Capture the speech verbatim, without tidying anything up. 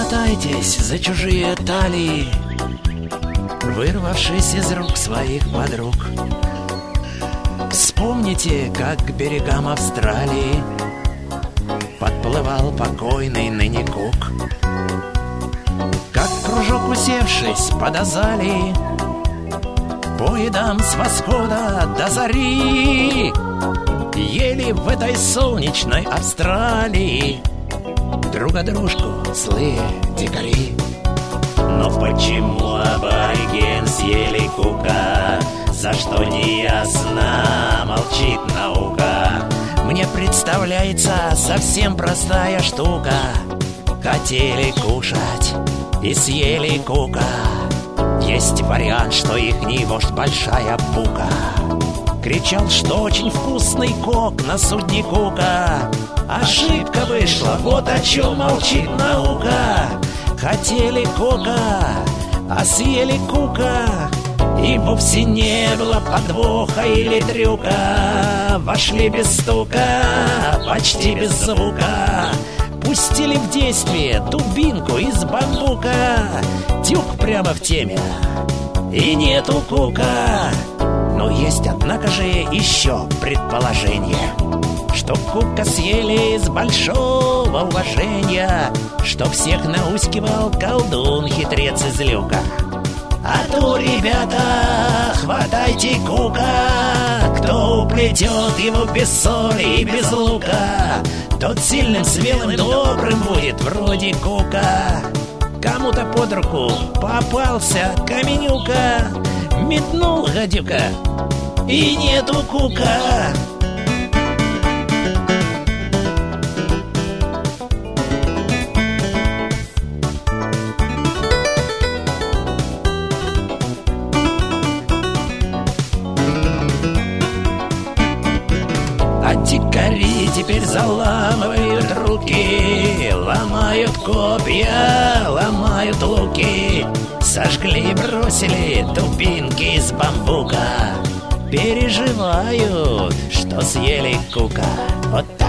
хватайтесь за чужие талии, вырвавшись из рук своих подруг. Вспомните, как к берегам Австралии подплывал покойный ныне Кук. Как кружок, усевшись под азалией, по едам с восхода до зари ели в этой солнечной Австралии друг о дружку злые дикари. Но почему абориген съели Кука? За что не ясно, молчит наука. Мне представляется совсем простая штука. Хотели кушать и съели Кука. Есть вариант, что ихний вождь большая бука кричал, что очень вкусный кок на судне Кука. Ошибка вышла, вот о чем молчит наука. Хотели Кока, а съели Кука. И вовсе не было подвоха или трюка. Вошли без стука, почти без звука. Пустили в действие дубинку из бамбука. Тюк прямо в теме, и нету Кука. Но есть, однако же, еще предположение, что Кука съели из большого уважения, что всех наускивал колдун, хитрец из люка. А то, ребята, хватайте Кука, кто уплетет его без соли и без лука, тот сильным, смелым, добрым будет, вроде Кука. Кому-то под руку попался каменюка, метнул гадюка, и нету Кука. А дикари теперь заламывают руки, ломают копья, ломают луки. Сожгли и бросили дубинки из бамбука. Переживают, что съели Кука. Вот так.